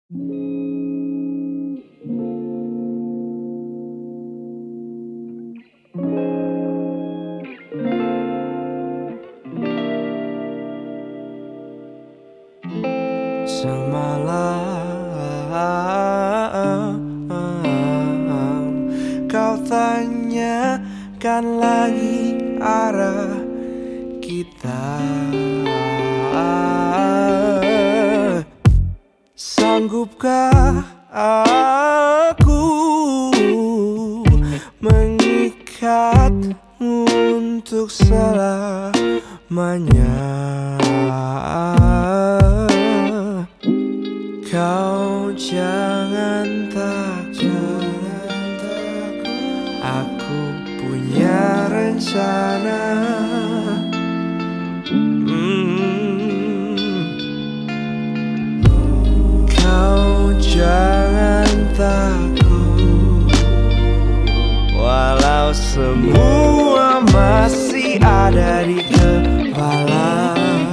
Semalam kau tanyakan lagi arah kita. Sanggupkah aku mengikatmu untuk selamanya? Kau jangan takut, aku punya rencana. Kau jangan takut, walau semua masih ada di kepala.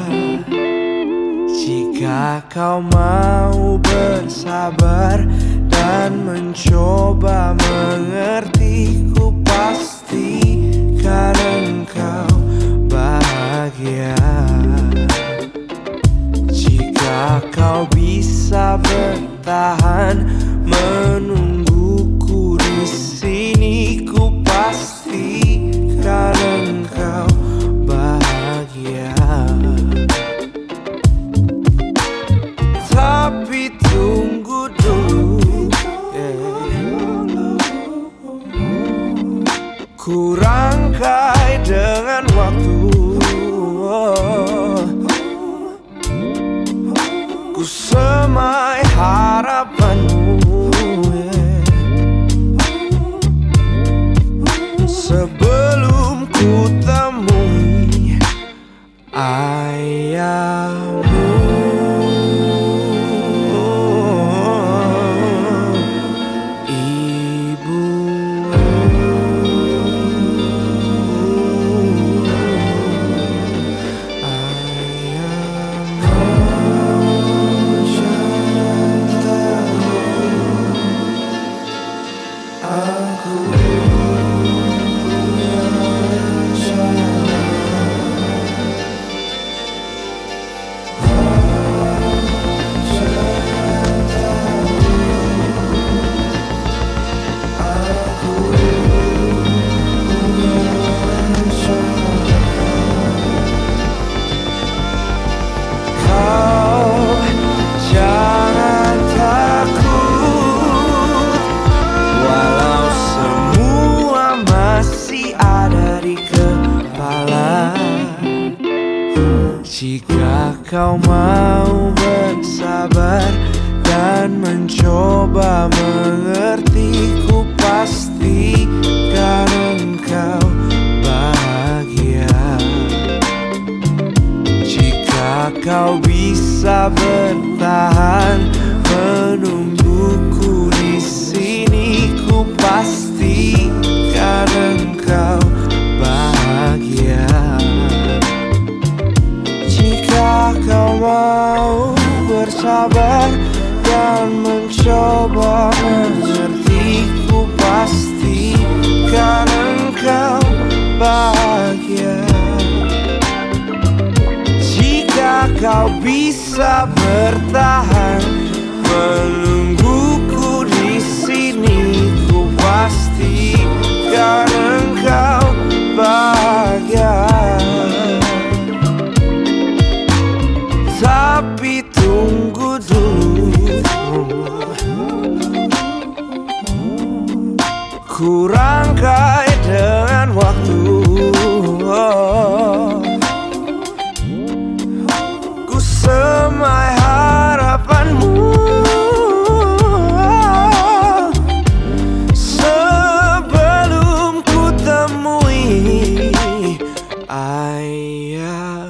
Jika kau mau bersabar dan mencoba mengerti, ku pastikan engkau bahagia. Jika kau bisa bertahan menungguku di sini, ku pastikan engkau bahagia. Tapi tunggu dulu, ku rangkai dengan waktu. Ku semai harapanmu, sebelum ku temui ayahmu. Jika kau mau bersabar dan mencoba mengerti, ku pastikan engkau bahagia. Jika kau bisa bertahan menungguku di sini, ku pastikan engkau bahagia. Jika kau mau bersabar dan mencoba mengerti, ku pastikan engkau bahagia. Jika kau bisa bertahan menungguku di sini, ku pastikan engkau bahagia. Tapi tunggu dulu, ku rangkai dengan waktu. Ku semai harapanmu, sebelum ku temui ayah.